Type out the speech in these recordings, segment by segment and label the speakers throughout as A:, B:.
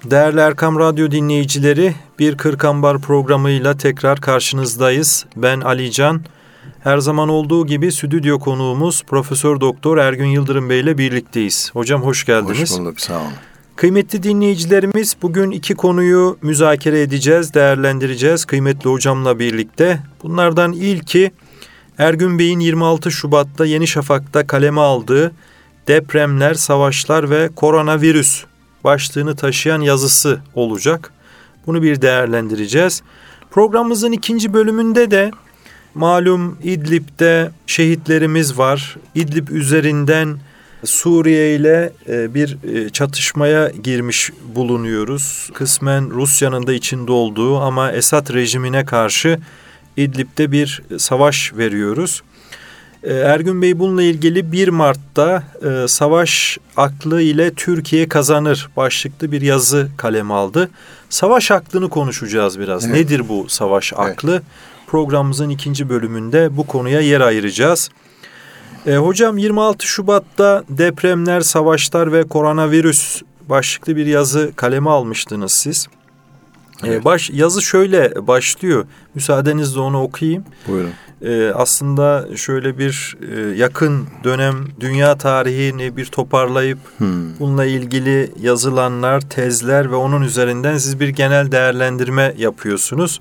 A: Değerli Erkam Radyo dinleyicileri, bir Kırk Ambar programıyla tekrar karşınızdayız. Ben Ali Can. Her zaman olduğu gibi stüdyo konuğumuz Profesör Doktor Ergün Yıldırım Bey ile birlikteyiz. Hocam hoş geldiniz.
B: Hoş bulduk, sağ olun.
A: Kıymetli dinleyicilerimiz, bugün iki konuyu müzakere edeceğiz, değerlendireceğiz kıymetli hocamla birlikte. Bunlardan ilki Ergün Bey'in 26 Şubat'ta Yeni Şafak'ta kaleme aldığı Depremler, Savaşlar ve Koronavirüs başlığını taşıyan yazısı olacak. Bunu bir değerlendireceğiz. Programımızın ikinci bölümünde de malum İdlib'de şehitlerimiz var. İdlib üzerinden Suriye ile bir çatışmaya girmiş bulunuyoruz. Kısmen Rusya'nın da içinde olduğu ama Esad rejimine karşı İdlib'de bir savaş veriyoruz. Ergün Bey bununla ilgili 1 Mart'ta Savaş Aklı ile Türkiye Kazanır başlıklı bir yazı kaleme aldı. Savaş aklını konuşacağız biraz. Evet. Nedir bu savaş aklı? Evet. Programımızın ikinci bölümünde bu konuya yer ayıracağız. Hocam 26 Şubat'ta Depremler, Savaşlar ve Koronavirüs başlıklı bir yazı kaleme almıştınız siz. Evet. Yazı şöyle başlıyor. Müsaadenizle onu okuyayım.
B: Buyurun.
A: Aslında şöyle bir yakın dönem dünya tarihini bir toparlayıp bununla ilgili yazılanlar, tezler ve onun üzerinden siz bir genel değerlendirme yapıyorsunuz.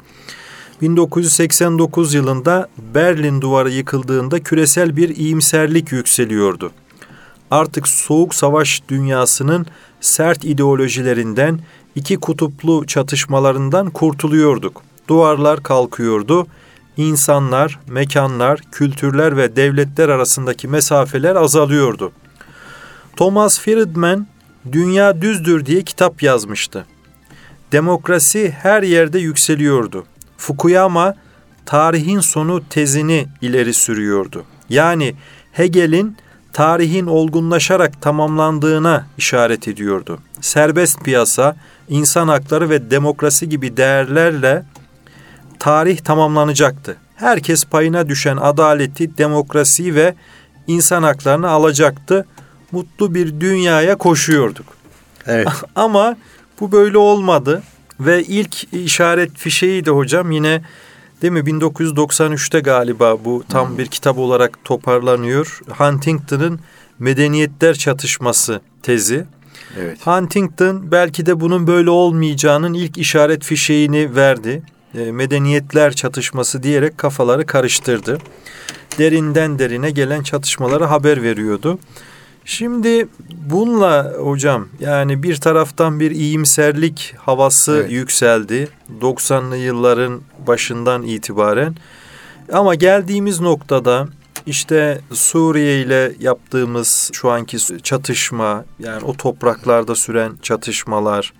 A: 1989 yılında Berlin Duvarı yıkıldığında küresel bir iyimserlik yükseliyordu. Artık soğuk savaş dünyasının sert ideolojilerinden, iki kutuplu çatışmalarından kurtuluyorduk. Duvarlar kalkıyordu. İnsanlar, mekanlar, kültürler ve devletler arasındaki mesafeler azalıyordu. Thomas Friedman, Dünya Düzdür diye kitap yazmıştı. Demokrasi her yerde yükseliyordu. Fukuyama, tarihin sonu tezini ileri sürüyordu. Yani Hegel'in tarihin olgunlaşarak tamamlandığına işaret ediyordu. Serbest piyasa, insan hakları ve demokrasi gibi değerlerle tarih tamamlanacaktı. Herkes payına düşen adaleti, demokrasiyi ve insan haklarını alacaktı. Mutlu bir dünyaya koşuyorduk.
B: Evet.
A: Ama bu böyle olmadı ve ilk işaret fişeğiydi hocam yine değil mi 1993'te galiba bu tam bir kitap olarak toparlanıyor. Huntington'ın Medeniyetler Çatışması tezi.
B: Evet.
A: Huntington belki de bunun böyle olmayacağının ilk işaret fişeğini verdi. Medeniyetler çatışması diyerek kafaları karıştırdı. Derinden derine gelen çatışmalara haber veriyordu. Şimdi bununla hocam yani bir taraftan bir iyimserlik havası yükseldi 90'lı yılların başından itibaren. Ama geldiğimiz noktada işte Suriye ile yaptığımız şu anki çatışma yani o topraklarda süren çatışmalar,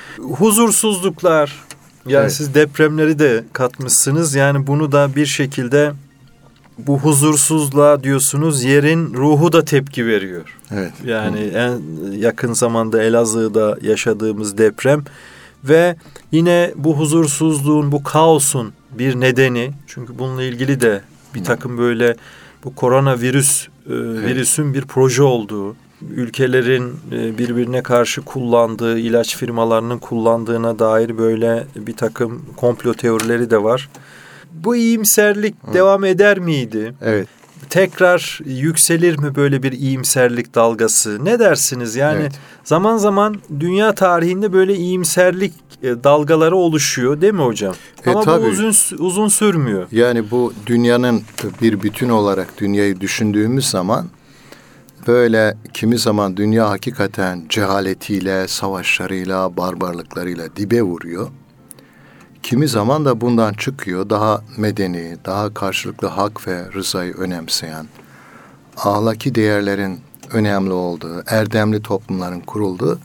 A: huzursuzluklar yani siz depremleri de katmışsınız yani bunu da bir şekilde bu huzursuzluğa diyorsunuz yerin ruhu da tepki veriyor.
B: Evet.
A: Yani en yakın zamanda Elazığ'da yaşadığımız deprem ve yine bu huzursuzluğun, bu kaosun bir nedeni çünkü bununla ilgili de bir takım böyle bu koronavirüs virüsün bir proje olduğu, ülkelerin birbirine karşı kullandığı, ilaç firmalarının kullandığına dair böyle bir takım komplo teorileri de var. Bu iyimserlik devam eder miydi?
B: Evet.
A: Tekrar yükselir mi böyle bir iyimserlik dalgası? Ne dersiniz? Yani zaman zaman dünya tarihinde böyle iyimserlik dalgaları oluşuyor değil mi hocam? Ama
B: tabii.
A: bu uzun sürmüyor.
B: Yani bu dünyanın bir bütün olarak dünyayı düşündüğümüz zaman böyle kimi zaman dünya hakikaten cehaletiyle, savaşlarıyla, barbarlıklarıyla dibe vuruyor. Kimi zaman da bundan çıkıyor, daha medeni, daha karşılıklı hak ve rızayı önemseyen, ahlaki değerlerin önemli olduğu, erdemli toplumların kurulduğu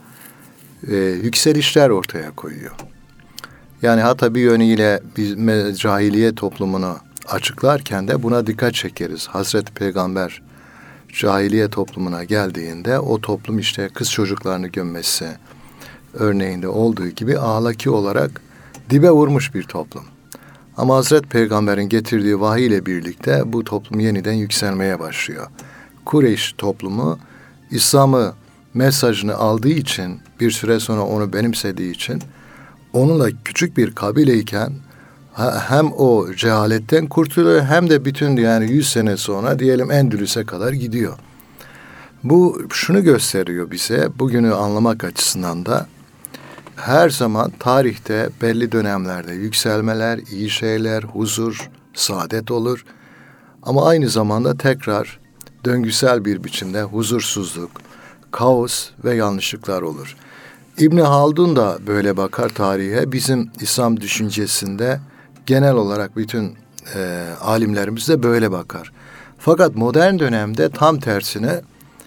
B: yükselişler ortaya koyuyor. Yani hatta bir yönüyle biz cahiliye toplumunu açıklarken de buna dikkat çekeriz. Hazreti Peygamber cahiliye toplumuna geldiğinde o toplum işte kız çocuklarını gömmesi örneğinde olduğu gibi ahlaki olarak dibe vurmuş bir toplum. Ama Hazreti Peygamber'in getirdiği vahiy ile birlikte bu toplum yeniden yükselmeye başlıyor. Kureyş toplumu İslam'ı mesajını aldığı için, bir süre sonra onu benimsediği için, onunla küçük bir kabileyken hem o cehaletten kurtuluyor hem de bütün yani 100 sene sonra diyelim Endülüs'e kadar gidiyor. Bu şunu gösteriyor bize, bugünü anlamak açısından da her zaman tarihte belli dönemlerde yükselmeler, iyi şeyler, huzur, saadet olur. Ama aynı zamanda tekrar döngüsel bir biçimde huzursuzluk, kaos ve yanlışlıklar olur. İbn Haldun da böyle bakar tarihe. Bizim İslam düşüncesinde genel olarak bütün alimlerimiz de böyle bakar. Fakat modern dönemde tam tersine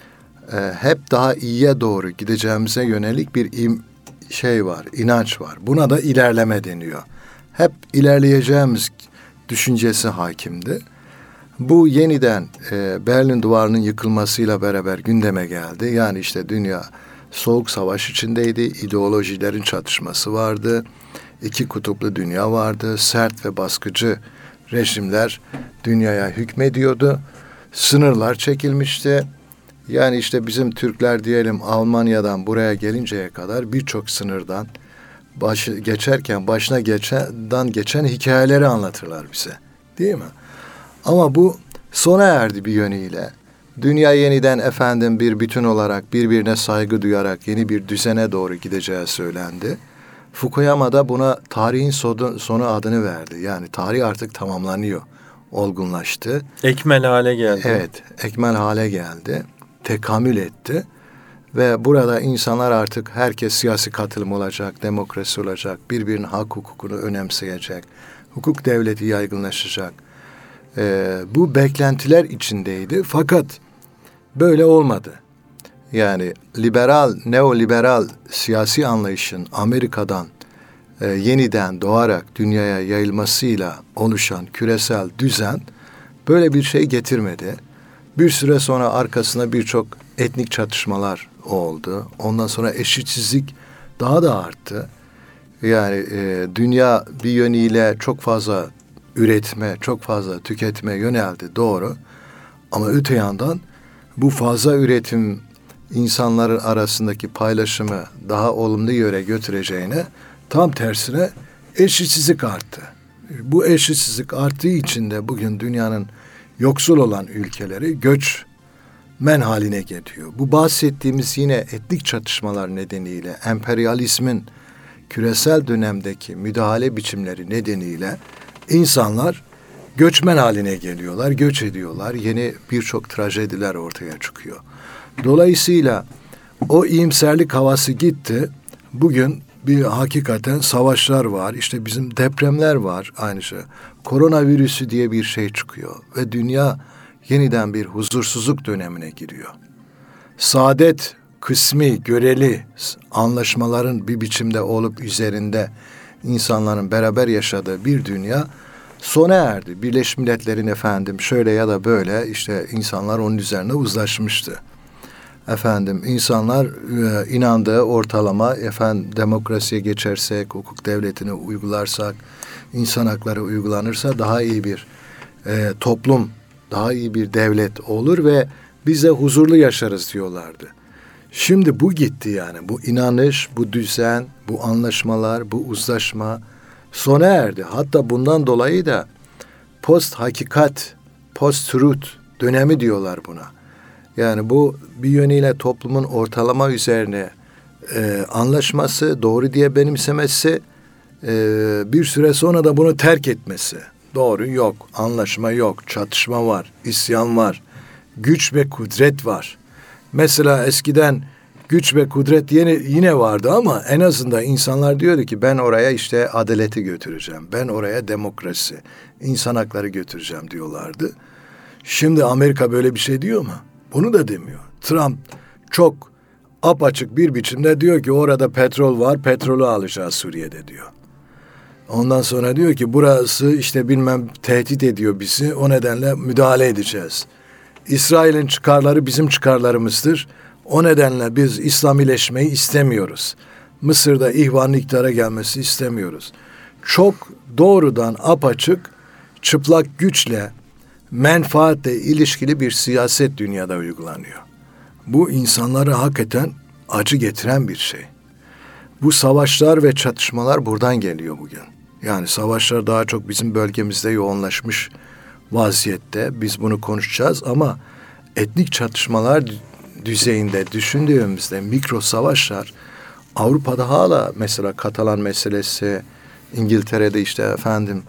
B: hep daha iyiye doğru gideceğimize yönelik bir var, inanç var. Buna da ilerleme deniyor. Hep ilerleyeceğimiz düşüncesi hakimdi. Bu yeniden Berlin Duvarı'nın yıkılmasıyla beraber gündeme geldi. Yani işte dünya soğuk savaş içindeydi, ideolojilerin çatışması vardı, iki kutuplu dünya vardı, sert ve baskıcı rejimler dünyaya hükmediyordu, sınırlar çekilmişti. Yani işte bizim Türkler diyelim Almanya'dan buraya gelinceye kadar birçok sınırdan başına geçen hikayeleri anlatırlar bize, değil mi? Ama bu sona erdi bir yönüyle. Dünya yeniden bir bütün olarak birbirine saygı duyarak yeni bir düzene doğru gideceği söylendi. Fukuyama da buna tarihin sonu adını verdi. Yani tarih artık tamamlanıyor, olgunlaştı.
A: Ekmel hale geldi.
B: Evet, ekmel hale geldi, tekamül etti. Ve burada insanlar artık herkes siyasi katılım olacak, demokrasi olacak, birbirinin hak hukukunu önemseyecek, hukuk devleti yaygınlaşacak. Bu beklentiler içindeydi fakat böyle olmadı. Yani neoliberal siyasi anlayışın Amerika'dan yeniden doğarak dünyaya yayılmasıyla oluşan küresel düzen böyle bir şey getirmedi. Bir süre sonra arkasında birçok etnik çatışmalar oldu. Ondan sonra eşitsizlik daha da arttı. Yani dünya bir yönüyle çok fazla üretme, çok fazla tüketme yöneldi, doğru. Ama öte yandan bu fazla üretim insanların arasındaki paylaşımı daha olumlu yöne götüreceğine tam tersine eşitsizlik arttı. Bu eşitsizlik arttığı için de bugün dünyanın yoksul olan ülkeleri göçmen haline getiriyor. Bu bahsettiğimiz yine etnik çatışmalar nedeniyle, emperyalizmin küresel dönemdeki müdahale biçimleri nedeniyle insanlar göçmen haline geliyorlar, göç ediyorlar. Yeni birçok trajediler ortaya çıkıyor. Dolayısıyla o iyimserlik havası gitti. Bugün bir hakikaten savaşlar var. İşte bizim depremler var aynı şey. Koronavirüsü diye bir şey çıkıyor ve dünya yeniden bir huzursuzluk dönemine giriyor. Saadet kısmi, göreli anlaşmaların bir biçimde olup üzerinde insanların beraber yaşadığı bir dünya sona erdi. Birleşmiş Milletler'in şöyle ya da böyle işte insanlar onun üzerine uzlaşmıştı. İnsanlar inandığı ortalama demokrasiye geçersek, hukuk devletini uygularsak, insan hakları uygulanırsa daha iyi bir toplum, daha iyi bir devlet olur ve biz de huzurlu yaşarız diyorlardı. Şimdi bu gitti yani. Bu inanış, bu düzen, bu anlaşmalar, bu uzlaşma sona erdi. Hatta bundan dolayı da post-hakikat, post-truth dönemi diyorlar buna. Yani bu bir yönüyle toplumun ortalama üzerine anlaşması, doğru diye benimsemesi, bir süre sonra da bunu terk etmesi. Doğru yok, anlaşma yok, çatışma var, isyan var, güç ve kudret var. Mesela eskiden güç ve kudret yine vardı ama en azından insanlar diyordu ki ben oraya işte adaleti götüreceğim, ben oraya demokrasi, insan hakları götüreceğim diyorlardı. Şimdi Amerika böyle bir şey diyor mu? Bunu da demiyor. Trump çok apaçık bir biçimde diyor ki orada petrol var, petrolü alacağız Suriye'de diyor. Ondan sonra diyor ki burası işte tehdit ediyor bizi, o nedenle müdahale edeceğiz. İsrail'in çıkarları bizim çıkarlarımızdır. O nedenle biz İslamileşmeyi istemiyoruz. Mısır'da ihvanın iktidara gelmesi istemiyoruz. Çok doğrudan apaçık, çıplak güçle, menfaatle ilişkili bir siyaset dünyada uygulanıyor. Bu insanları hakikaten acı getiren bir şey. Bu savaşlar ve çatışmalar buradan geliyor bugün. Yani savaşlar daha çok bizim bölgemizde yoğunlaşmış vaziyette. Biz bunu konuşacağız ama etnik çatışmalar düzeyinde düşündüğümüzde mikro savaşlar Avrupa'da hala mesela Katalan meselesi, İngiltere'de işte efendim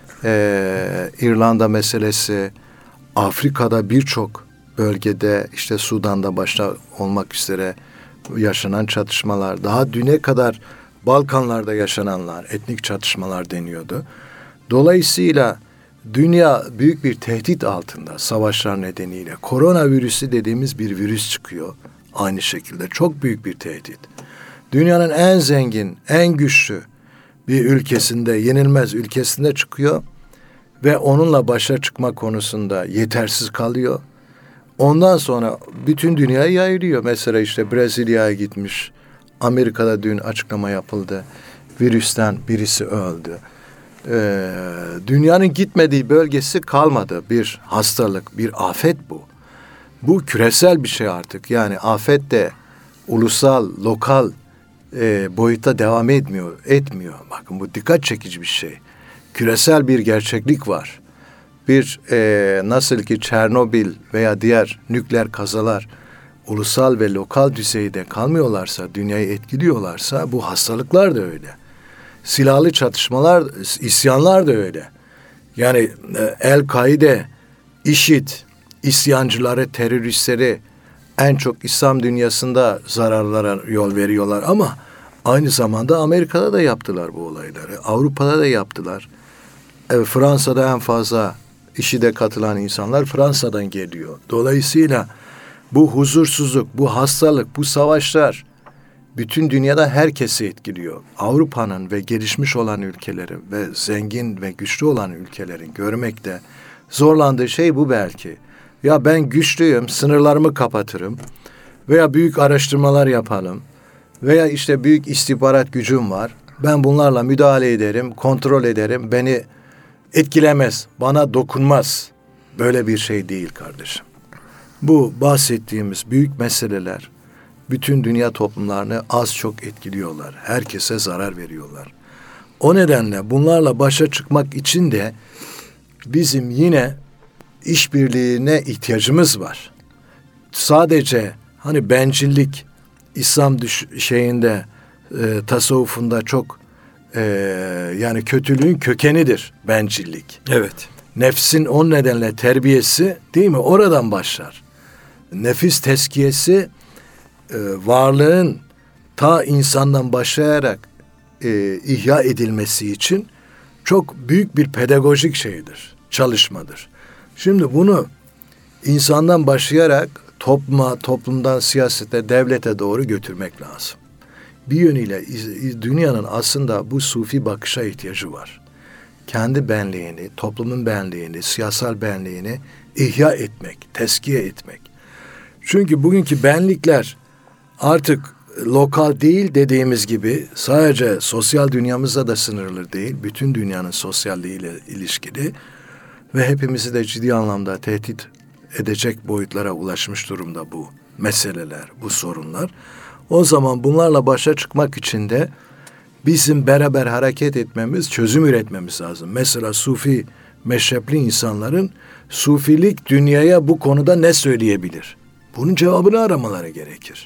B: İrlanda meselesi, Afrika'da birçok bölgede işte Sudan'da başta olmak üzere yaşanan çatışmalar, daha düne kadar Balkanlarda yaşananlar, etnik çatışmalar deniyordu. Dolayısıyla dünya büyük bir tehdit altında savaşlar nedeniyle. Koronavirüsü dediğimiz bir virüs çıkıyor aynı şekilde. Çok büyük bir tehdit. Dünyanın en zengin, en güçlü bir ülkesinde, yenilmez ülkesinde çıkıyor ve onunla başa çıkma konusunda yetersiz kalıyor. Ondan sonra bütün dünyaya yayılıyor. Mesela işte Brezilya'ya gitmiş. Amerika'da dün açıklama yapıldı. Virüsten birisi öldü. Dünyanın gitmediği bölgesi kalmadı. Bir hastalık, bir afet bu. Bu küresel bir şey artık. Yani afet de ulusal, lokal boyutta devam etmiyor. Bakın bu dikkat çekici bir şey. Küresel bir gerçeklik var. Nasıl ki Çernobil veya diğer nükleer kazalar ulusal ve lokal düzeyde kalmıyorlarsa, dünyayı etkiliyorlarsa bu hastalıklar da öyle. Silahlı çatışmalar, isyanlar da öyle. Yani El-Kaide, IŞİD, isyancıları, teröristleri en çok İslam dünyasında zararlara yol veriyorlar ama aynı zamanda Amerika'da da yaptılar bu olayları. Avrupa'da da yaptılar. Fransa'da en fazla IŞİD'e katılan insanlar Fransa'dan geliyor. Dolayısıyla bu huzursuzluk, bu hastalık, bu savaşlar bütün dünyada herkesi etkiliyor. Avrupa'nın ve gelişmiş olan ülkelerin ve zengin ve güçlü olan ülkelerin görmekte zorlandığı şey bu belki. Ya ben güçlüyüm, sınırlarımı kapatırım veya büyük araştırmalar yapalım veya işte büyük istihbarat gücüm var. Ben bunlarla müdahale ederim, kontrol ederim, beni etkilemez, bana dokunmaz. Böyle bir şey değil kardeşim. Bu bahsettiğimiz büyük meseleler bütün dünya toplumlarını az çok etkiliyorlar. Herkese zarar veriyorlar. O nedenle bunlarla başa çıkmak için de bizim yine işbirliğine ihtiyacımız var. Sadece hani bencillik İslam tasavvufunda çok yani kötülüğün kökenidir bencillik.
A: Evet.
B: Nefsin o nedenle terbiyesi değil mi? Oradan başlar. Nefis tezkiyesi varlığın ta insandan başlayarak ihya edilmesi için çok büyük bir pedagojik şeydir, çalışmadır. Şimdi bunu insandan başlayarak toplumdan siyasete, devlete doğru götürmek lazım. Bir yönüyle dünyanın aslında bu sufi bakışa ihtiyacı var. Kendi benliğini, toplumun benliğini, siyasal benliğini ihya etmek, teskiye etmek. Çünkü bugünkü benlikler artık lokal değil dediğimiz gibi sadece sosyal dünyamızda da sınırlı değil. Bütün dünyanın sosyalliğiyle ilişkili ve hepimizi de ciddi anlamda tehdit edecek boyutlara ulaşmış durumda bu meseleler, bu sorunlar. O zaman bunlarla başa çıkmak için de bizim beraber hareket etmemiz, çözüm üretmemiz lazım. Mesela Sufi meşrepli insanların Sufilik dünyaya bu konuda ne söyleyebilir? Bunun cevabını aramaları gerekir.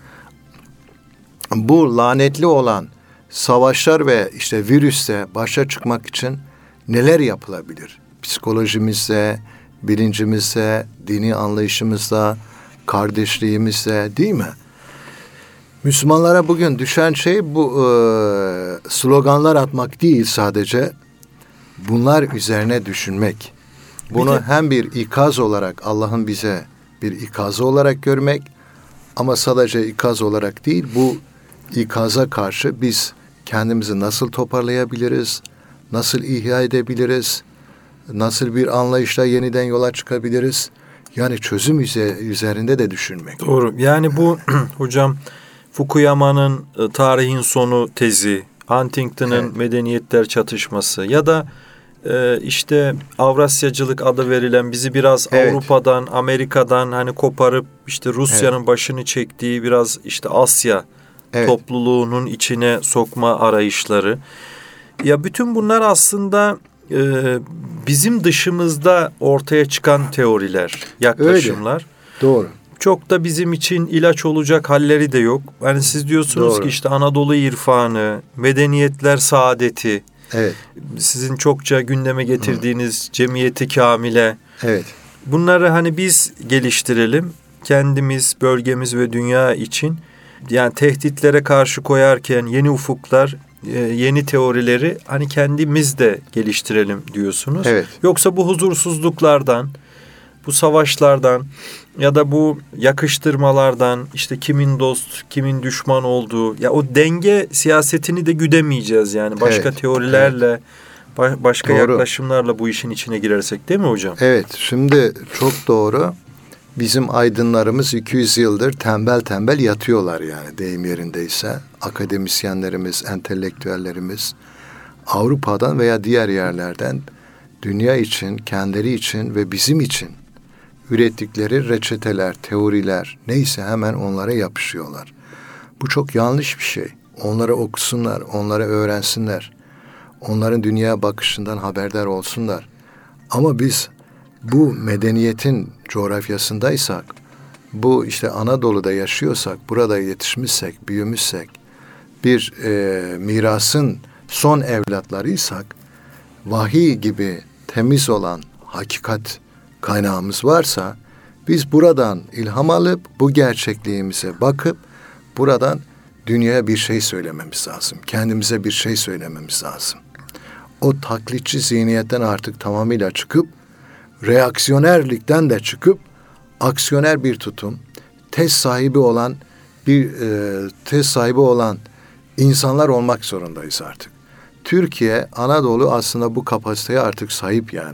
B: Bu lanetli olan savaşlar ve işte virüste başa çıkmak için neler yapılabilir? Psikolojimizde, bilincimizde, dini anlayışımızda, kardeşliğimizde değil mi? Müslümanlara bugün düşen şey bu sloganlar atmak değil sadece. Bunlar üzerine düşünmek. Bunu hem bir ikaz olarak Allah'ın bize bir ikazı olarak görmek ama sadece ikaz olarak değil bu ikaza karşı biz kendimizi nasıl toparlayabiliriz, nasıl ihya edebiliriz, nasıl bir anlayışla yeniden yola çıkabiliriz? Yani çözüm üzerinde de düşünmek.
A: Doğru. Yani bu hocam Fukuyama'nın Tarihin Sonu tezi, Huntington'ın
B: evet.
A: Medeniyetler Çatışması ya da işte Avrasyacılık adı verilen bizi biraz
B: Evet.
A: Avrupa'dan, Amerika'dan hani koparıp işte Rusya'nın başını çektiği biraz işte Asya
B: Evet.
A: topluluğunun içine sokma arayışları. Ya bütün bunlar aslında bizim dışımızda ortaya çıkan teoriler, yaklaşımlar.
B: Doğru.
A: Çok da bizim için ilaç olacak halleri de yok. Hani siz diyorsunuz
B: Doğru.
A: ki işte Anadolu irfanı, medeniyetler saadeti,
B: Evet.
A: sizin çokça gündeme getirdiğiniz cemiyeti kamile.
B: Evet.
A: Bunları hani biz geliştirelim. Kendimiz, bölgemiz ve dünya için. Yani tehditlere karşı koyarken yeni ufuklar, yeni teorileri hani kendimiz de geliştirelim diyorsunuz.
B: Evet.
A: Yoksa bu huzursuzluklardan, bu savaşlardan ya da bu yakıştırmalardan işte kimin dost, kimin düşman olduğu ya o denge siyasetini de güdemeyeceğiz yani başka
B: Evet,
A: teorilerle, başka
B: Doğru.
A: yaklaşımlarla bu işin içine girersek değil mi hocam?
B: Evet, şimdi çok doğru. Bizim aydınlarımız 200 yıldır tembel tembel yatıyorlar yani deyim yerindeyse. Akademisyenlerimiz, entelektüellerimiz Avrupa'dan veya diğer yerlerden dünya için, kendileri için ve bizim için ürettikleri reçeteler, teoriler neyse hemen onlara yapışıyorlar. Bu çok yanlış bir şey. Onları okusunlar, onları öğrensinler. Onların dünya bakışından haberdar olsunlar. Ama biz bu medeniyetin coğrafyasındaysak, bu işte Anadolu'da yaşıyorsak, burada yetişmişsek, büyümüşsek, bir mirasın son evlatlarıysak, vahiy gibi temiz olan hakikat kaynağımız varsa, biz buradan ilham alıp bu gerçekliğimize bakıp buradan dünyaya bir şey söylememiz lazım. Kendimize bir şey söylememiz lazım. O taklitçi zihniyetten artık tamamıyla çıkıp, reaksiyonerlikten de çıkıp, aksiyoner bir tutum, tez sahibi olan insanlar olmak zorundayız artık. Türkiye, Anadolu aslında bu kapasiteye artık sahip yani.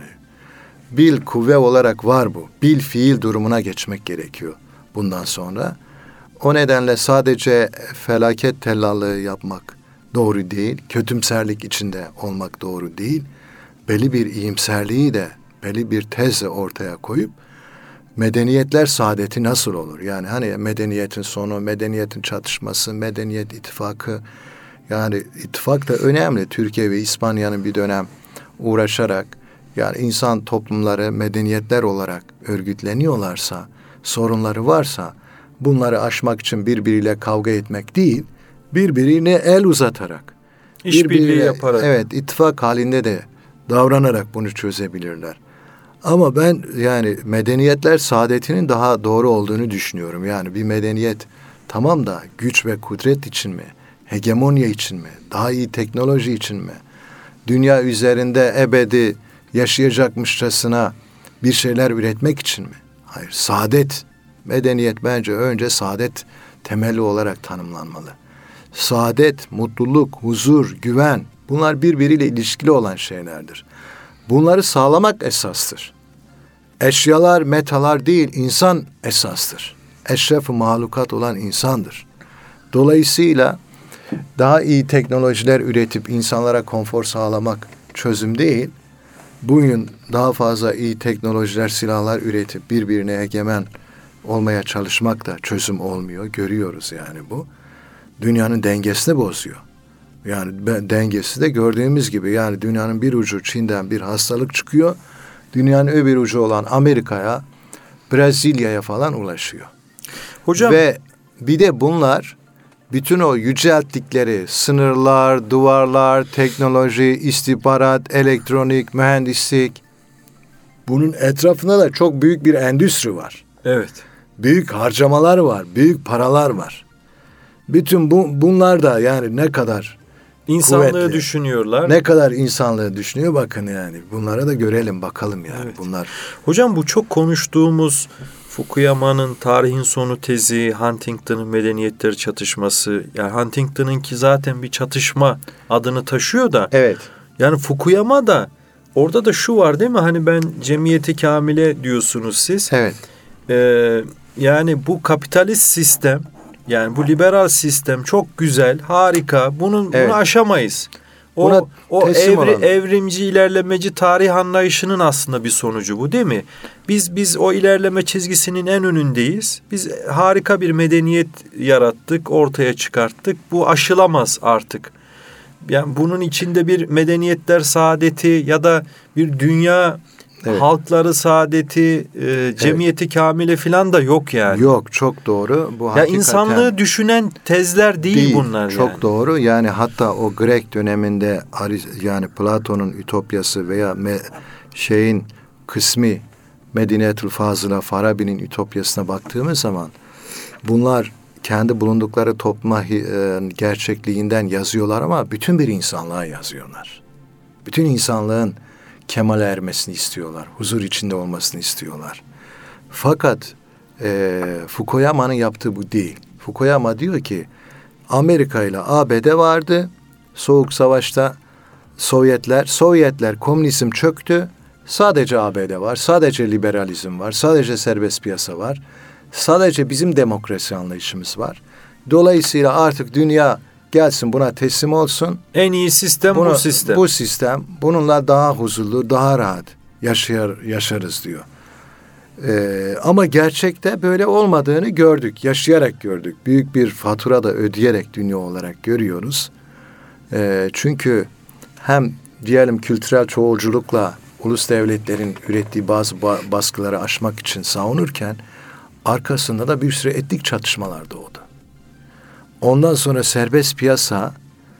B: Bil kuvve olarak var bu. Bil fiil durumuna geçmek gerekiyor bundan sonra. O nedenle sadece felaket tellallığı yapmak doğru değil. Kötümserlik içinde olmak doğru değil. Belli bir iyimserliği de, belli bir tezle ortaya koyup medeniyetler saadeti nasıl olur? Yani hani medeniyetin sonu, medeniyetin çatışması, medeniyet ittifakı. Yani ittifak da önemli. Türkiye ve İspanya'nın bir dönem uğraşarak yani insan toplumları medeniyetler olarak örgütleniyorlarsa, sorunları varsa bunları aşmak için birbiriyle kavga etmek değil, birbirine el uzatarak,
A: İşbirliği yaparak.
B: Evet, ittifak halinde de davranarak bunu çözebilirler. Ama ben yani medeniyetler saadetinin daha doğru olduğunu düşünüyorum. Yani bir medeniyet tamam da güç ve kudret için mi? Hegemonya için mi? Daha iyi teknoloji için mi? Dünya üzerinde ebedi yaşayacakmışçasına bir şeyler üretmek için mi? Hayır, saadet. Medeniyet bence önce saadet temelli olarak tanımlanmalı. Saadet, mutluluk, huzur, güven bunlar birbiriyle ilişkili olan şeylerdir. Bunları sağlamak esastır. Eşyalar, metalar değil, insan esastır. Eşref-i mahlukat olan insandır. Dolayısıyla daha iyi teknolojiler üretip insanlara konfor sağlamak çözüm değil. Bugün daha fazla iyi teknolojiler, silahlar üretip birbirine egemen olmaya çalışmak da çözüm olmuyor. Görüyoruz yani bu. Dünyanın dengesini bozuyor. Yani dengesi de gördüğümüz gibi yani dünyanın bir ucu Çin'den bir hastalık çıkıyor. Dünyanın öbür ucu olan Amerika'ya, Brezilya'ya falan ulaşıyor.
A: Hocam
B: Ve bir de bunlar bütün o yücelttikleri sınırlar, duvarlar, teknoloji, istihbarat, elektronik, mühendislik bunun etrafında da çok büyük bir endüstri var.
A: evet.
B: Büyük harcamalar var, büyük paralar var. Bütün bunlar da yani ne kadar
A: İnsanlığı
B: kuvvetli,
A: düşünüyorlar.
B: ne kadar insanlığı düşünüyor bakın yani. Bunlara da görelim bakalım yani
A: Evet.
B: bunlar.
A: Hocam bu çok konuştuğumuz Fukuyama'nın tarihin sonu tezi, Huntington'ın medeniyetleri çatışması. Yani Huntington'ın ki zaten bir çatışma adını taşıyor da.
B: Evet.
A: Yani Fukuyama da orada da şu var değil mi? Hani ben cemiyeti kamile diyorsunuz siz.
B: Evet.
A: Yani bu kapitalist sistem, yani bu liberal sistem çok güzel, harika. Bunu
B: Evet.
A: aşamayız.
B: Buna
A: O
B: teslim olalım.
A: evrimci, ilerlemeci tarih anlayışının aslında bir sonucu bu, değil mi? Biz o ilerleme çizgisinin en önündeyiz. Biz harika bir medeniyet yarattık, ortaya çıkarttık. Bu aşılamaz artık. Yani bunun içinde bir medeniyetler saadeti ya da bir dünya halkları saadeti, cemiyeti kamile falan da yok yani.
B: Yok, çok doğru. Bu
A: ya
B: hakikaten
A: insanlığı düşünen tezler değil bunlar
B: çok
A: yani.
B: doğru. Yani hatta o Grek döneminde yani Platon'un Ütopyası veya kısmi Medinetül Fazıla Farabi'nin Ütopyasına baktığımız zaman bunlar kendi bulundukları topluma gerçekliğinden yazıyorlar ama bütün bir insanlığa yazıyorlar. Bütün insanlığın kemale ermesini istiyorlar. Huzur içinde olmasını istiyorlar. Fakat Fukuyama'nın yaptığı bu değil. Fukuyama diyor ki Amerika ile ABD vardı. Soğuk Savaş'ta Sovyetler komünizm çöktü. Sadece ABD var. Sadece liberalizm var. Sadece serbest piyasa var. Sadece bizim demokrasi anlayışımız var. Dolayısıyla artık dünya gelsin buna teslim olsun.
A: En iyi sistem bu sistem.
B: Bu sistem. Bununla daha huzurlu, daha rahat yaşarız diyor. Ama gerçekte böyle olmadığını gördük. Yaşayarak gördük. Büyük bir fatura da ödeyerek dünya olarak görüyoruz. Çünkü hem diyelim kültürel çoğulculukla ulus devletlerin ürettiği bazı baskıları aşmak için savunurken arkasında da bir sürü etnik çatışmalar doğdu. Ondan sonra serbest piyasa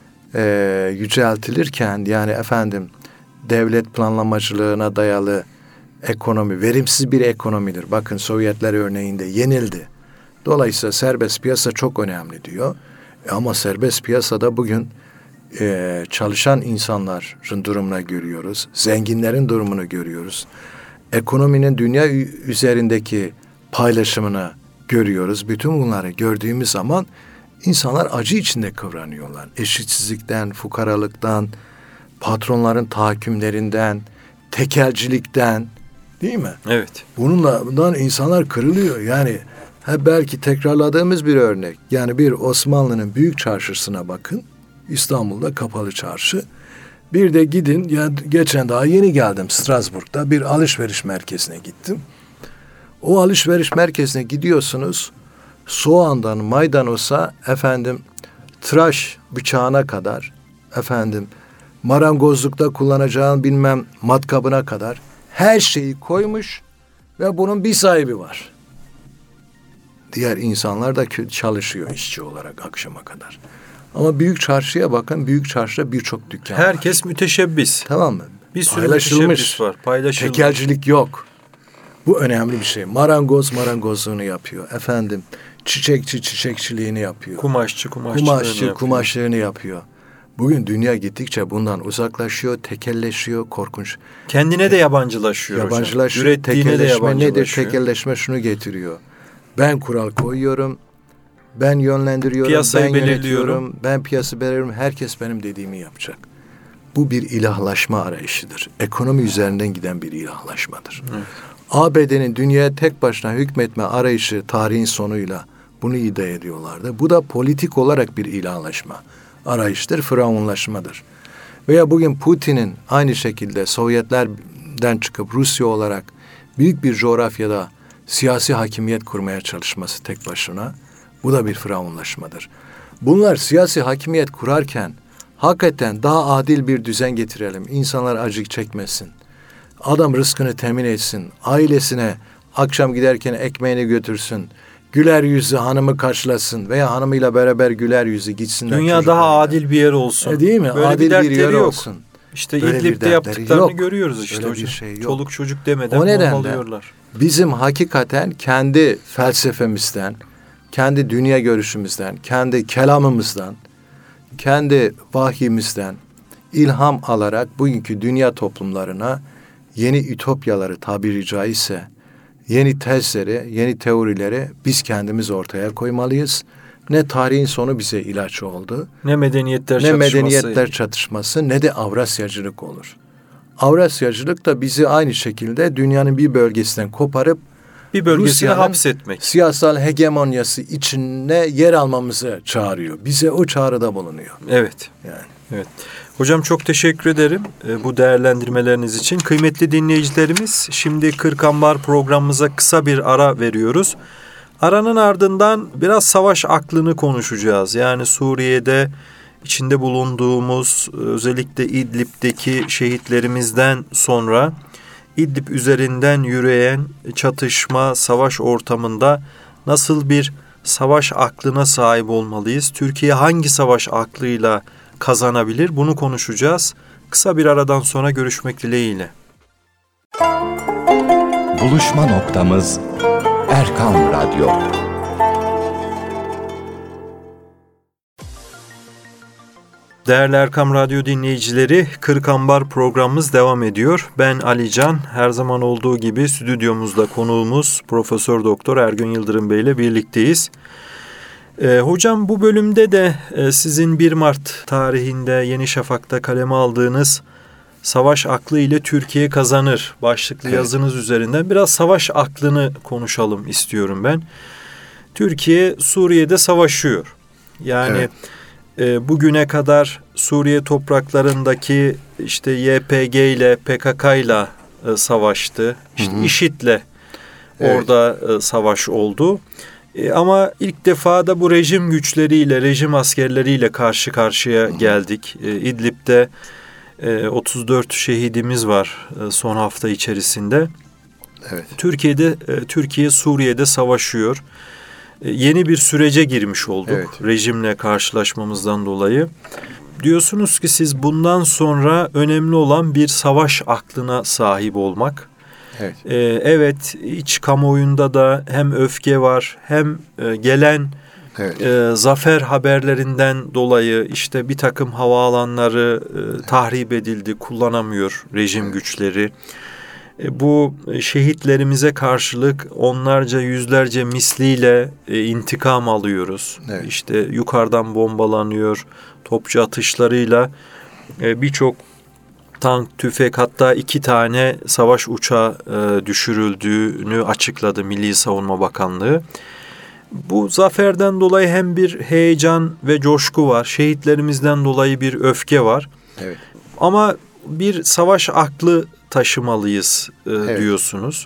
B: yüceltilirken yani devlet planlamacılığına dayalı ekonomi verimsiz bir ekonomidir. Bakın Sovyetler örneğinde yenildi. Dolayısıyla serbest piyasa çok önemli diyor. Ama serbest piyasada bugün çalışan insanların durumunu görüyoruz. Zenginlerin durumunu görüyoruz. Ekonominin dünya üzerindeki paylaşımını görüyoruz. Bütün bunları gördüğümüz zaman insanlar acı içinde kıvranıyorlar. Eşitsizlikten, fukaralıktan, patronların tahakkümlerinden, tekelcilikten, değil mi?
A: Evet.
B: Bundan insanlar kırılıyor. Yani belki tekrarladığımız bir örnek. Yani bir Osmanlı'nın büyük çarşısına bakın. İstanbul'da kapalı çarşı. Bir de gidin, ya geçen daha yeni geldim Strasbourg'da bir alışveriş merkezine gittim. O alışveriş merkezine gidiyorsunuz. Soğandan maydanoza tıraş bıçağına kadar marangozlukta kullanacağın bilmem matkabına kadar her şeyi koymuş ve bunun bir sahibi var. Diğer insanlar da çalışıyor işçi olarak akşama kadar. Ama büyük çarşıya bakın, büyük çarşıda birçok dükkan var.
A: Herkes müteşebbis.
B: Tamam mı?
A: Bir sürü müteşebbis var. Paylaşılmış.
B: Tekelcilik yok. Bu önemli bir şey. Marangoz marangozluğunu yapıyor. Çiçekçi çiçekçiliğini yapıyor.
A: Kumaşçı
B: kumaşlığını yapıyor. Bugün dünya gittikçe bundan uzaklaşıyor, tekelleşiyor, korkunç.
A: Kendine de yabancılaşıyor.
B: Yabancılaşıyor.
A: Ürettiğine de yabancılaşıyor.
B: Nedir? Tekelleşme şunu getiriyor. Ben kural koyuyorum, ben yönlendiriyorum,
A: piyasayı
B: ben yönetiyorum, ben piyası belirliyorum, herkes benim dediğimi yapacak. Bu bir ilahlaşma arayışıdır. Ekonomi üzerinden giden bir ilahlaşmadır. Evet. ABD'nin dünyaya tek başına hükmetme arayışı tarihin sonuyla bunu iddia ediyorlardı. Bu da politik olarak bir ilahlaşma arayıştır, firavunlaşmadır. Veya bugün Putin'in aynı şekilde Sovyetlerden çıkıp Rusya olarak büyük bir coğrafyada siyasi hakimiyet kurmaya çalışması tek başına, bu da bir firavunlaşmadır. Bunlar siyasi hakimiyet kurarken hakikaten daha adil bir düzen getirelim, insanlar acı çekmesin, adam rızkını temin etsin, ailesine akşam giderken ekmeğini götürsün, güler yüzlü hanımı karşılasın veya hanımıyla beraber güler yüzlü gitsinler.
A: Dünya daha adil bir yer olsun.
B: Değil mi?
A: Böyle
B: adil bir yer
A: yok.
B: olsun.
A: İşte İdlib'de yaptıklarını görüyoruz işte
B: öyle
A: hocam.
B: Bir şey yok.
A: Çoluk çocuk demeden
B: o nedenle
A: bombalıyorlar.
B: Bizim hakikaten kendi felsefemizden, kendi dünya görüşümüzden, kendi kelamımızdan, kendi vahyimizden ilham alarak bugünkü dünya toplumlarına yeni ütopyaları tabiri caizse, yeni tezleri, yeni teorileri biz kendimiz ortaya koymalıyız. Ne tarihin sonu bize ilaç oldu.
A: Ne medeniyetler
B: çatışması ne de Avrasyacılık olur. Avrasyacılık da bizi aynı şekilde dünyanın bir bölgesinden koparıp
A: Bir bölgesini
B: Rusya'nın
A: hapsetmek.
B: siyasal hegemonyası içinde yer almamızı çağırıyor. Bize o çağrıda bulunuyor.
A: Evet.
B: Yani.
A: Evet. Hocam çok teşekkür ederim bu değerlendirmeleriniz için. Kıymetli dinleyicilerimiz, şimdi Kırk-Ambar programımıza kısa bir ara veriyoruz. Aranın ardından biraz savaş aklını konuşacağız. Yani Suriye'de içinde bulunduğumuz, özellikle İdlib'deki şehitlerimizden sonra İdlib üzerinden yürüyen çatışma, savaş ortamında nasıl bir savaş aklına sahip olmalıyız? Türkiye hangi savaş aklıyla kazanabilir? Bunu konuşacağız. Kısa bir aradan sonra görüşmek dileğiyle.
C: Buluşma noktamız Erkam Radyo.
A: Değerli Erkam Radyo dinleyicileri, Kırk-Ambar programımız devam ediyor. Ben Ali Can, her zaman olduğu gibi stüdyomuzda konuğumuz Profesör Doktor Ergün Yıldırım Bey ile birlikteyiz. Hocam, bu bölümde de sizin 1 Mart tarihinde Yeni Şafak'ta kaleme aldığınız Savaş Aklı ile Türkiye Kazanır başlıklı yazınız üzerinden biraz savaş aklını konuşalım istiyorum ben. Türkiye Suriye'de savaşıyor. Yani bugüne kadar Suriye topraklarındaki işte YPG ile PKK ile savaştı. İşte IŞİD'le orada savaş oldu. Ama ilk defa da bu rejim güçleriyle, rejim askerleriyle karşı karşıya geldik. İdlib'de 34 şehidimiz var son hafta içerisinde.
B: Evet.
A: Türkiye Suriye'de savaşıyor. Yeni bir sürece girmiş olduk rejimle karşılaşmamızdan dolayı. Diyorsunuz ki siz bundan sonra önemli olan bir savaş aklına sahip olmak.
B: Evet.
A: Evet, iç kamuoyunda da hem öfke var hem gelen zafer haberlerinden dolayı işte bir takım havaalanları tahrip edildi, kullanamıyor rejim güçleri. Bu şehitlerimize karşılık onlarca, yüzlerce misliyle intikam alıyoruz.
B: Evet.
A: İşte yukarıdan bombalanıyor, topçu atışlarıyla birçok tank, tüfek, hatta 2 tane savaş uçağı düşürüldüğünü açıkladı Milli Savunma Bakanlığı. Bu zaferden dolayı hem bir heyecan ve coşku var, şehitlerimizden dolayı bir öfke var.
B: Evet.
A: Ama bir savaş aklı taşımalıyız diyorsunuz.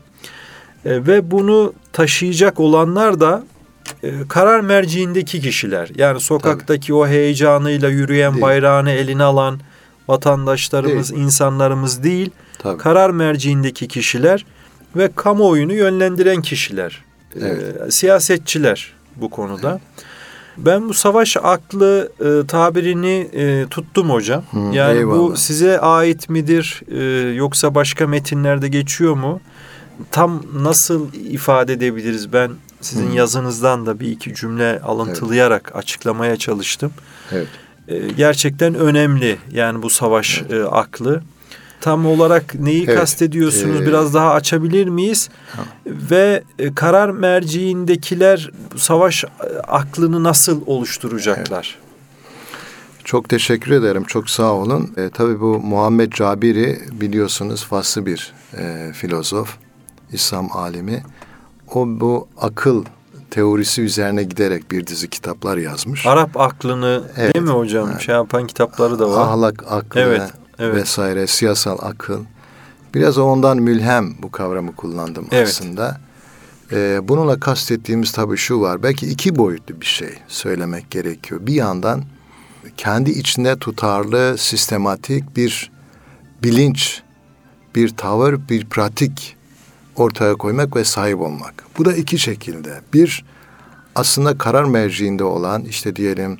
A: Ve bunu taşıyacak olanlar da karar merciindeki kişiler. Yani sokaktaki o heyecanıyla yürüyen, bayrağını eline alan vatandaşlarımız, insanlarımız değil. Tabii. Karar merciindeki kişiler ve kamuoyunu yönlendiren kişiler. Siyasetçiler bu konuda. Evet. Ben bu savaş aklı tabirini tuttum hocam. Yani eyvallah. Bu size ait midir yoksa başka metinlerde geçiyor mu? Tam nasıl ifade edebiliriz? Ben sizin yazınızdan da bir iki cümle alıntılayarak açıklamaya çalıştım. Evet. Gerçekten önemli yani bu savaş aklı. Tam olarak neyi kastediyorsunuz? Biraz daha açabilir miyiz? Ve karar merciindekiler savaş aklını nasıl oluşturacaklar?
B: Çok teşekkür ederim. Çok sağ olun. Tabii bu Muhammed Cabiri biliyorsunuz Faslı bir filozof, İslam alimi. O bu akıl teorisi üzerine giderek bir dizi kitaplar yazmış.
A: Arap aklını değil mi hocam? Şey yapan kitapları da var.
B: Ahlak aklı vesaire, siyasal akıl. Biraz ondan mülhem bu kavramı kullandım aslında. Bununla kastettiğimiz tabii şu var. Belki 2 boyutlu bir şey söylemek gerekiyor. Bir yandan kendi içinde tutarlı, sistematik bir bilinç, bir tavır, bir pratik ortaya koymak ve sahip olmak. Bu da 2 şekilde. Bir, aslında karar merciinde olan işte diyelim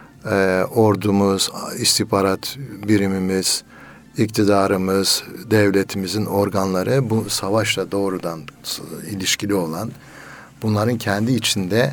B: ordumuz, istihbarat birimimiz, iktidarımız, devletimizin organları bu savaşla doğrudan ilişkili olan bunların kendi içinde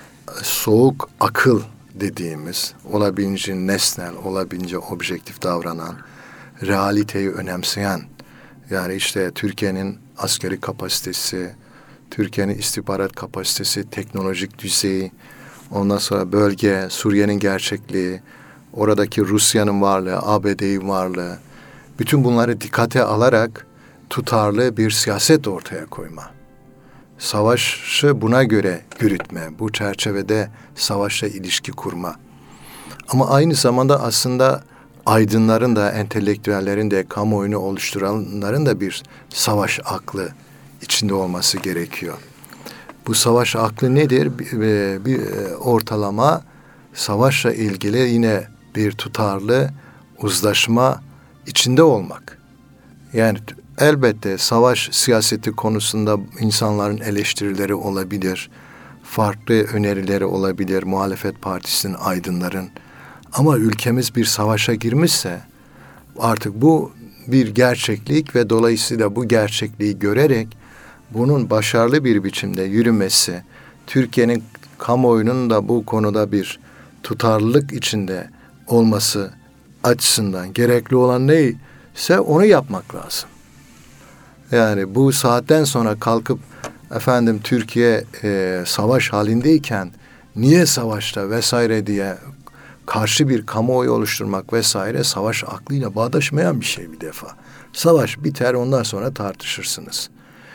B: soğuk akıl dediğimiz, olabildiğince nesnel, olabildiğince objektif davranan, realiteyi önemseyen, yani işte Türkiye'nin askeri kapasitesi, Türkiye'nin istihbarat kapasitesi, teknolojik düzeyi, ondan sonra bölge, Suriye'nin gerçekliği, oradaki Rusya'nın varlığı, ABD'nin varlığı, bütün bunları dikkate alarak tutarlı bir siyaset ortaya koyma. Savaşı buna göre yürütme, bu çerçevede savaşla ilişki kurma. Ama aynı zamanda aslında aydınların da, entelektüellerin de, kamuoyunu oluşturanların da bir savaş aklı içinde olması gerekiyor. Bu savaş aklı nedir? Bir ortalama savaşla ilgili yine bir tutarlı uzlaşma içinde olmak. Yani elbette savaş siyaseti konusunda insanların eleştirileri olabilir, farklı önerileri olabilir, muhalefet partisinin, aydınların. Ama ülkemiz bir savaşa girmişse artık bu bir gerçeklik ve dolayısıyla bu gerçekliği görerek bunun başarılı bir biçimde yürümesi, Türkiye'nin kamuoyunun da bu konuda bir tutarlılık içinde olması açısından gerekli olan neyse onu yapmak lazım. Yani bu saatten sonra kalkıp efendim Türkiye savaş halindeyken niye savaşta vesaire diye karşı bir kamuoyu oluşturmak vesaire savaş aklıyla bağdaşmayan bir şey bir defa. Savaş biter, ondan sonra tartışırsınız.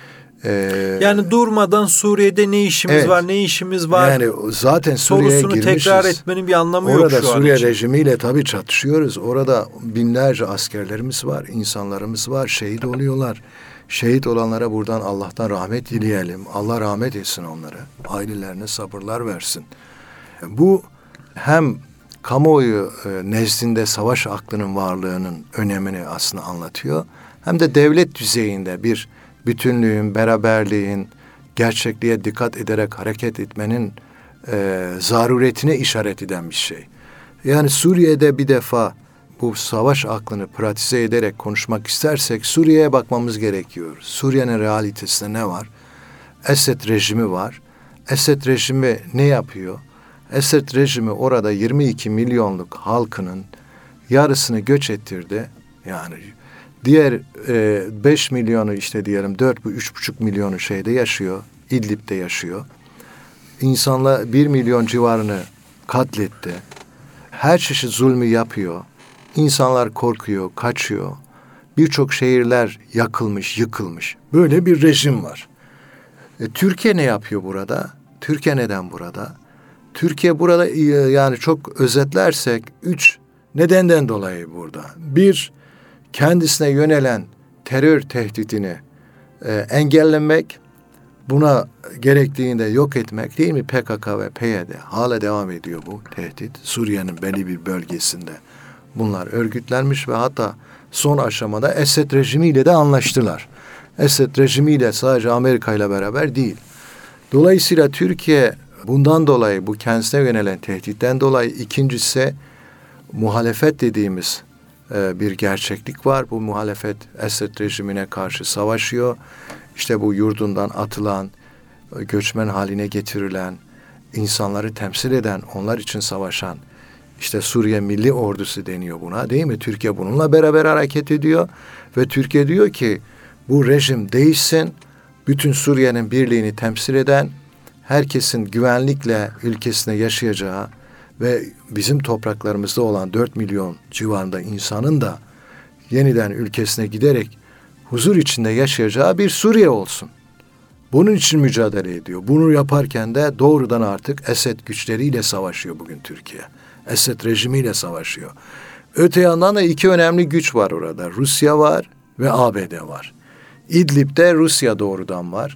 A: Yani durmadan Suriye'de ne işimiz var, ne işimiz var.
B: Yani zaten Suriye'ye
A: sorusunu
B: girmişiz.
A: tekrar etmenin bir anlamı yok şu an için.
B: Orada Suriye rejimiyle tabii çatışıyoruz. Orada binlerce askerlerimiz var, insanlarımız var, şehit oluyorlar. Şehit olanlara buradan Allah'tan rahmet dileyelim. Allah rahmet etsin onlara. Ailelerine sabırlar versin. Bu hem kamuoyu nezdinde savaş aklının varlığının önemini aslında anlatıyor. Hem de devlet düzeyinde bir bütünlüğün, beraberliğin, gerçekliğe dikkat ederek hareket etmenin zaruretine işaret eden bir şey. Yani Suriye'de bir defa bu savaş aklını pratize ederek konuşmak istersek Suriye'ye bakmamız gerekiyor. Suriye'nin realitesinde ne var? Esed rejimi var. Esed rejimi ne yapıyor? Esed rejimi orada 22 milyonluk halkının yarısını göç ettirdi. Yani diğer 5 milyonu işte diyelim 3,5 milyonu şeyde yaşıyor. İdlib'de yaşıyor. İnsanlar 1 milyon civarını katletti. Her çeşit zulmü yapıyor. İnsanlar korkuyor, kaçıyor. Birçok şehirler yakılmış, yıkılmış. Böyle bir rejim var. Türkiye ne yapıyor burada? Türkiye neden burada? Türkiye burada yani çok özetlersek 3 nedenden dolayı burada. Bir, kendisine yönelen terör tehditini engellemek, buna gerektiğinde yok etmek değil mi? PKK ve PYD hala devam ediyor bu tehdit. Suriye'nin belli bir bölgesinde bunlar örgütlenmiş ve hatta son aşamada Esed rejimiyle de anlaştılar. Esed rejimiyle sadece Amerika ile beraber değil. Dolayısıyla Türkiye bundan dolayı, bu kendisine yönelen tehditten dolayı, ikincisi muhalefet dediğimiz bir gerçeklik var. Bu muhalefet Esed rejimine karşı savaşıyor. İşte bu yurdundan atılan, göçmen haline getirilen, insanları temsil eden, onlar için savaşan, işte Suriye Milli Ordusu deniyor buna, değil mi? Türkiye bununla beraber hareket ediyor ve Türkiye diyor ki bu rejim değişsin, bütün Suriye'nin birliğini temsil eden, herkesin güvenlikle ülkesinde yaşayacağı ve bizim topraklarımızda olan 4 milyon civarında insanın da yeniden ülkesine giderek huzur içinde yaşayacağı bir Suriye olsun. Bunun için mücadele ediyor. Bunu yaparken de doğrudan artık Esed güçleriyle savaşıyor bugün Türkiye. Esed rejimiyle savaşıyor. Öte yandan da 2 önemli güç var orada. Rusya var ve ABD var. İdlib'de Rusya doğrudan var.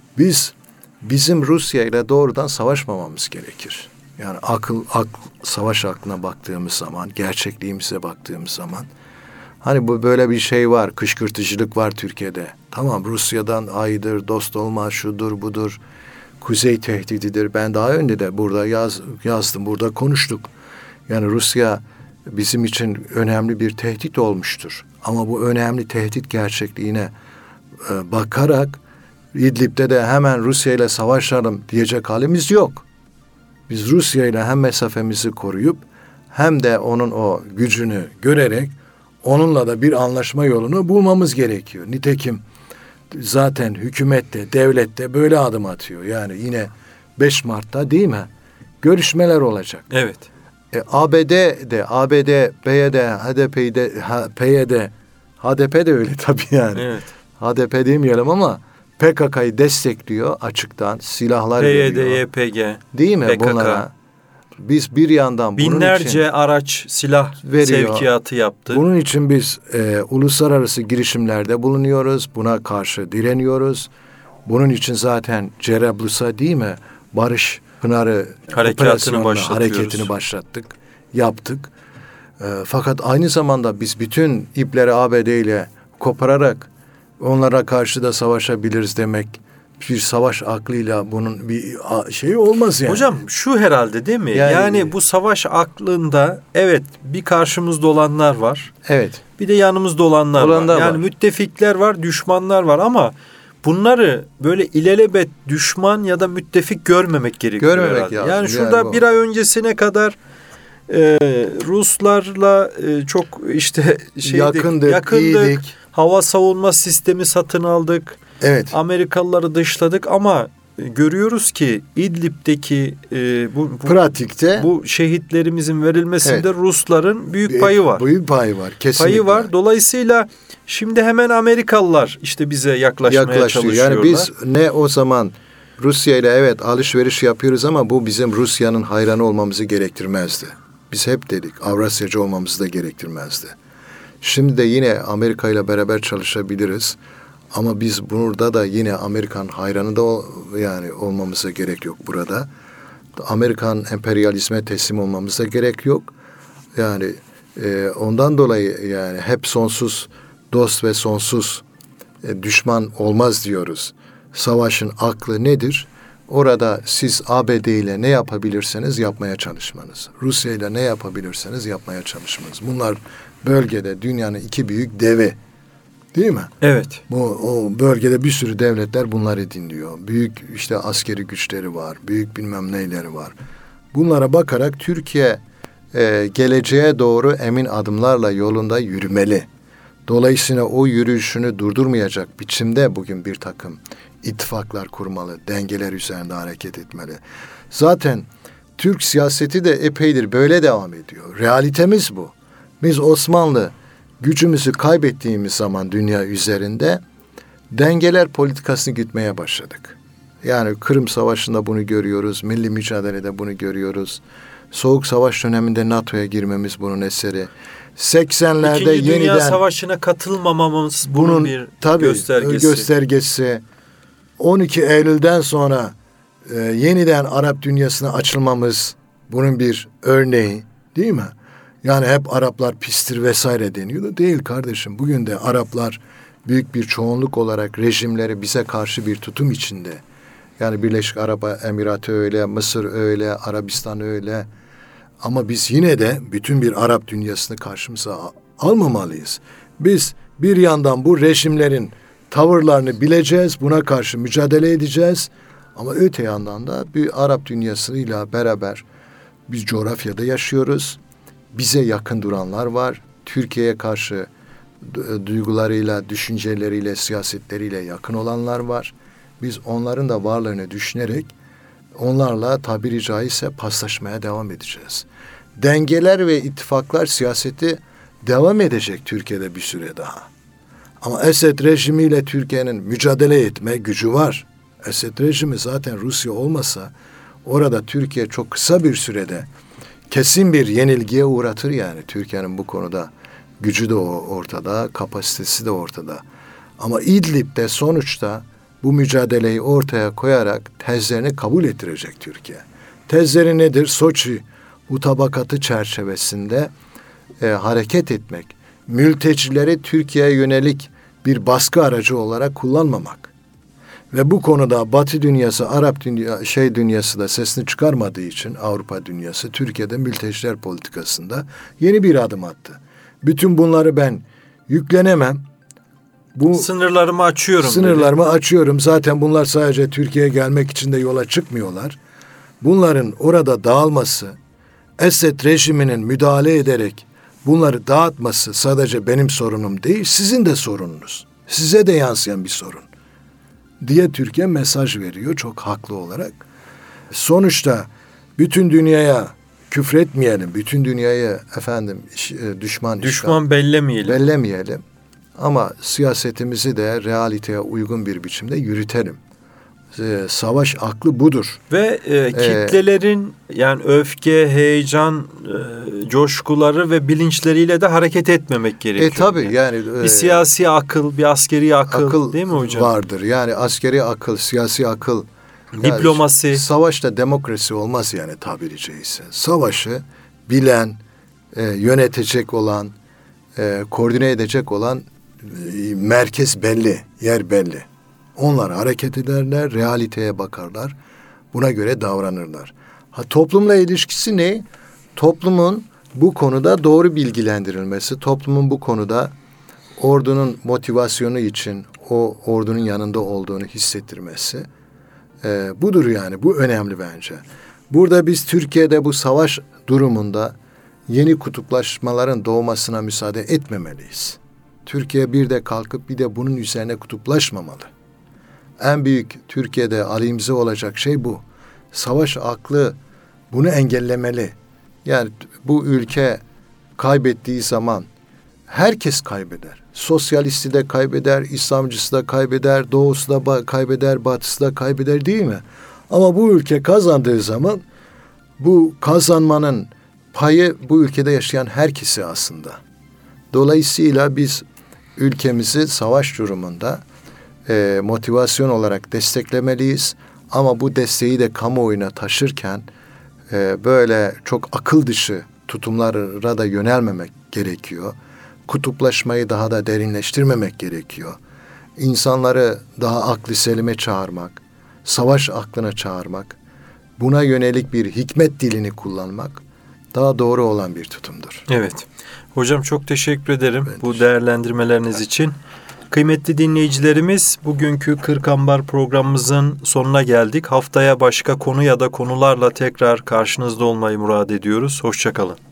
B: Bizim Rusya ile doğrudan savaşmamamız gerekir. Yani savaş aklına baktığımız zaman, gerçekliğimize baktığımız zaman, hani bu böyle bir şey var, kışkırtıcılık var Türkiye'de. Tamam, Rusya'dan aydır, dost olmaz, şudur budur, kuzey tehdididir. Ben daha önce de burada yazdım, burada konuştuk. Yani Rusya bizim için önemli bir tehdit olmuştur. Ama bu önemli tehdit gerçekliğine bakarak İdlib'de de hemen Rusya ile savaşalım diyecek halimiz yok. Biz Rusya ile hem mesafemizi koruyup hem de onun o gücünü görerek onunla da bir anlaşma yolunu bulmamız gerekiyor. Nitekim zaten hükümet de devlet de böyle adım atıyor. Yani yine 5 Mart'ta değil mi? Görüşmeler olacak.
A: Evet.
B: ABD, BYD, PYD, HDP de öyle tabii yani.
A: Evet.
B: HDP demeyelim ama PKK'yı destekliyor açıktan, silahlar
A: PYD,
B: veriyor.
A: YPG,
B: Değil mi
A: PKK.
B: bunlara? Biz bir yandan
A: binlerce
B: bunun için
A: araç, silah
B: veriyor.
A: sevkiyatı yaptı.
B: Bunun için biz uluslararası girişimlerde bulunuyoruz. Buna karşı direniyoruz. Bunun için zaten Cerablus'a değil mi? Barış Pınarı hareketini başlattık, yaptık. Fakat aynı zamanda biz bütün ipleri ABD ile kopararak onlara karşı da savaşabiliriz demek, bir savaş aklıyla bunun bir şeyi olmaz yani.
A: Hocam şu herhalde değil mi? Yani bu savaş aklında evet bir karşımızda olanlar var.
B: Evet.
A: Bir de yanımızda olanlar var. Yani müttefikler var, düşmanlar var ama bunları böyle ilelebet düşman ya da müttefik görmemek gerekiyor herhalde. Yani şurada bir ay öncesine kadar Ruslarla çok işte yakındık.
B: İyiydik.
A: Hava savunma sistemi satın aldık.
B: Evet.
A: Amerikalıları dışladık ama görüyoruz ki İdlib'deki
B: pratikte
A: bu şehitlerimizin verilmesinde Rusların büyük payı var.
B: Büyük payı var. Kesinlikle.
A: Payı var. Dolayısıyla şimdi hemen Amerikalılar işte bize yaklaşmaya çalışıyorlar.
B: Yani biz ne o zaman Rusya ile evet alışveriş yapıyoruz ama bu bizim Rusya'nın hayranı olmamızı gerektirmezdi. Biz hep dedik Avrasyacı olmamızı da gerektirmezdi. Şimdi de yine Amerika ile beraber çalışabiliriz. Ama biz burada da yine Amerikan hayranı da yani olmamıza gerek yok burada. Amerikan emperyalizme teslim olmamıza gerek yok. Yani ondan dolayı yani hep sonsuz dost ve sonsuz düşman olmaz diyoruz. Savaşın aklı nedir? Orada siz ABD ile ne yapabilirseniz yapmaya çalışmanız. Rusya ile ne yapabilirseniz yapmaya çalışmanız. Bunlar bölgede dünyanın iki büyük devi. Değil mi?
A: Evet.
B: O bölgede bir sürü devletler bunları dinliyor. Büyük işte askeri güçleri var. Büyük bilmem neyleri var. Bunlara bakarak Türkiye geleceğe doğru emin adımlarla yolunda yürümeli. Dolayısıyla o yürüyüşünü durdurmayacak biçimde bugün bir takım ittifaklar kurmalı. Dengeler üzerinde hareket etmeli. Zaten Türk siyaseti de epeydir böyle devam ediyor. Realitemiz bu. Biz Osmanlı gücümüzü kaybettiğimiz zaman dünya üzerinde dengeler politikasını gütmeye başladık. Yani Kırım Savaşı'nda bunu görüyoruz, milli mücadelede bunu görüyoruz. Soğuk Savaş döneminde NATO'ya girmemiz bunun eseri. 80'lerde
A: İkinci
B: yeniden
A: Dünya Savaşı'na katılmamamız bunun bir
B: göstergesi. 12 Eylül'den sonra yeniden Arap dünyasına açılmamız bunun bir örneği, değil mi? Yani hep Araplar pistir vesaire deniyordu. Değil kardeşim. Bugün de Araplar büyük bir çoğunluk olarak rejimleri bize karşı bir tutum içinde. Yani Birleşik Arap Emirati öyle, Mısır öyle, Arabistan öyle. Ama biz yine de bütün bir Arap dünyasını karşımıza almamalıyız. Biz bir yandan bu rejimlerin tavırlarını bileceğiz, buna karşı mücadele edeceğiz. Ama öte yandan da bir Arap dünyasıyla beraber biz coğrafyada yaşıyoruz. Bize yakın duranlar var. Türkiye'ye karşı duygularıyla, düşünceleriyle, siyasetleriyle yakın olanlar var. Biz onların da varlığını düşünerek onlarla tabiri caizse paslaşmaya devam edeceğiz. Dengeler ve ittifaklar siyaseti devam edecek Türkiye'de bir süre daha. Ama Esed rejimiyle Türkiye'nin mücadele etme gücü var. Esed rejimi zaten Rusya olmasa orada Türkiye çok kısa bir sürede kesin bir yenilgiye uğratır yani. Türkiye'nin bu konuda gücü de ortada, kapasitesi de ortada. Ama İdlib'de sonuçta bu mücadeleyi ortaya koyarak tezlerini kabul ettirecek Türkiye. Tezleri nedir? Soçi mutabakatı çerçevesinde hareket etmek. Mültecileri Türkiye'ye yönelik bir baskı aracı olarak kullanmamak. Ve bu konuda Batı dünyası, Arap dünyası da sesini çıkarmadığı için Avrupa dünyası Türkiye'de mülteciler politikasında yeni bir adım attı. Bütün bunları ben yüklenemem.
A: Sınırlarımı açıyorum.
B: Sınırlarımı açıyorum. Zaten bunlar sadece Türkiye'ye gelmek için de yola çıkmıyorlar. Bunların orada dağılması, Esed rejiminin müdahale ederek bunları dağıtması sadece benim sorunum değil, sizin de sorununuz. Size de yansıyan bir sorun diye Türkiye mesaj veriyor çok haklı olarak. Sonuçta bütün dünyaya küfretmeyelim, bütün dünyayı düşman
A: bellemeyelim.
B: Ama siyasetimizi de realiteye uygun bir biçimde yürütelim. Savaş aklı budur.
A: Ve kitlelerin yani öfke, heyecan, coşkuları ve bilinçleriyle de hareket etmemek gerekiyor.
B: Tabii yani.
A: Bir siyasi akıl, bir askeri akıl değil mi hocam?
B: Vardır. Yani askeri akıl, siyasi akıl.
A: Diplomasi.
B: Yani savaşta demokrasi olmaz yani tabiri caizse. Savaşı bilen, yönetecek olan, koordine edecek olan merkez belli, yer belli. Onlar hareket ederler, realiteye bakarlar. Buna göre davranırlar. Toplumla ilişkisi ne? Toplumun bu konuda doğru bilgilendirilmesi, toplumun bu konuda ordunun motivasyonu için o ordunun yanında olduğunu hissettirmesi. Budur yani, bu önemli bence. Burada biz Türkiye'de bu savaş durumunda yeni kutuplaşmaların doğmasına müsaade etmemeliyiz. Türkiye bir de kalkıp bir de bunun üzerine kutuplaşmamalı. En büyük Türkiye'de aleyhimize olacak şey bu. Savaş aklı bunu engellemeli. Yani bu ülke kaybettiği zaman herkes kaybeder. Sosyalisti de kaybeder, İslamcısı da kaybeder, Doğusu da kaybeder, Batısı da kaybeder değil mi? Ama bu ülke kazandığı zaman bu kazanmanın payı bu ülkede yaşayan herkese aslında. Dolayısıyla biz ülkemizi savaş durumunda motivasyon olarak desteklemeliyiz. Ama bu desteği de kamuoyuna taşırken böyle çok akıl dışı tutumlara da yönelmemek gerekiyor. Kutuplaşmayı daha da derinleştirmemek gerekiyor. İnsanları daha aklı selime çağırmak, savaş aklına çağırmak, buna yönelik bir hikmet dilini kullanmak daha doğru olan bir tutumdur.
A: Evet. Hocam çok teşekkür ederim bu değerlendirmeleriniz için. Kıymetli dinleyicilerimiz, bugünkü 40 Ambar programımızın sonuna geldik. Haftaya başka konu ya da konularla tekrar karşınızda olmayı murad ediyoruz. Hoşça kalın.